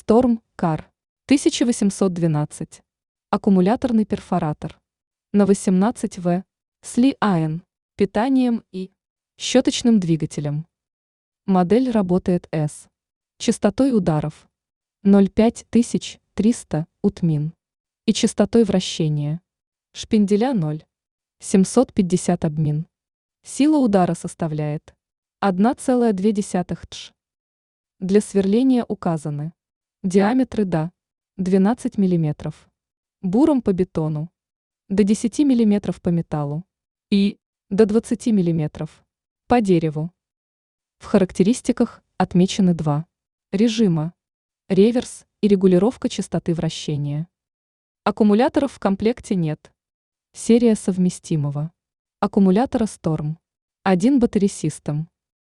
Storm Car 1812. Аккумуляторный перфоратор. На 18В с Li-ion, питанием и щеточным двигателем. Модель работает с частотой ударов 05300 утмин и частотой вращения шпинделя 0,750 обмин. Сила удара составляет 1,2 тш. Для сверления указаны диаметры до 12 мм, буром по бетону, до 10 мм по металлу и до 20 мм по дереву. В характеристиках отмечены два режима: реверс и регулировка частоты вращения. Аккумуляторов в комплекте нет. Серия совместимого аккумулятора Storm 1 Battery System